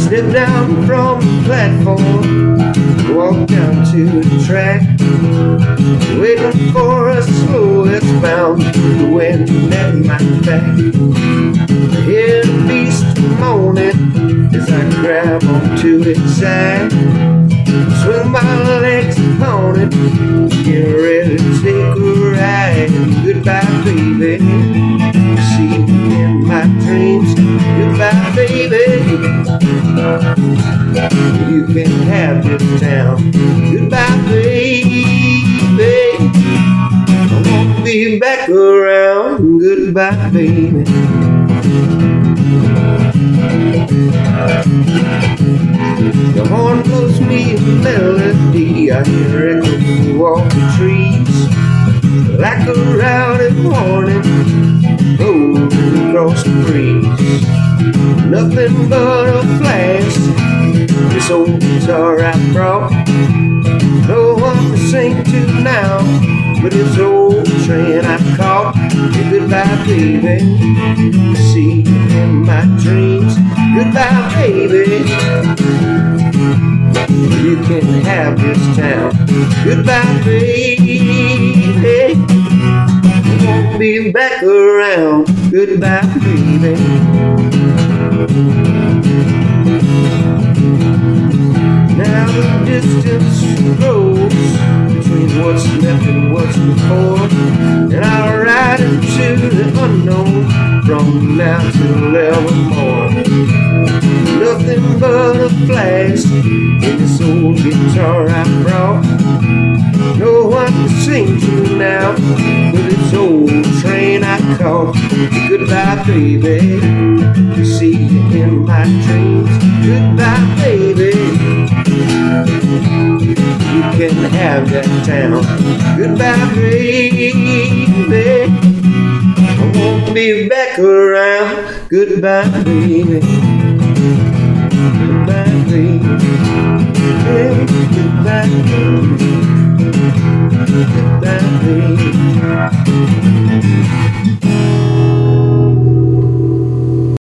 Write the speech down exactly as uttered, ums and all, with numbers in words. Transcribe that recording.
Step down from the platform, walk down to the track, waiting for a slow S-bound the wind at my back. I hear the beast moaning as I grab onto its side, swing my legs upon it, get ready to take a ride. Goodbye, baby, see me in my dreams. Goodbye, baby, you can have this town. Goodbye, baby, I won't be back around. Goodbye, baby. The horn blows me a melody, I hear echo through all the trees, like a rowdy warning rolling across the breeze. Nothing but a flash, this old guitar I brought, no one to sing to now, but this old train I caught. Hey, goodbye, baby, see you in my dreams. Goodbye, baby, you can have this town. Goodbye, baby, I won't be back around. Goodbye, baby. Now the distance grows between what's left and what's before, and I'll ride into the unknown from now till evermore. Nothing but a flash in this old guitar I brought, no one to sing to now, with this old train I caught. Goodbye, baby, see you in my dreams. Goodbye, baby, you can have that town. Goodbye, baby, I won't be back around. Goodbye, baby, goodbye, baby, hey, goodbye, baby, goodbye, baby.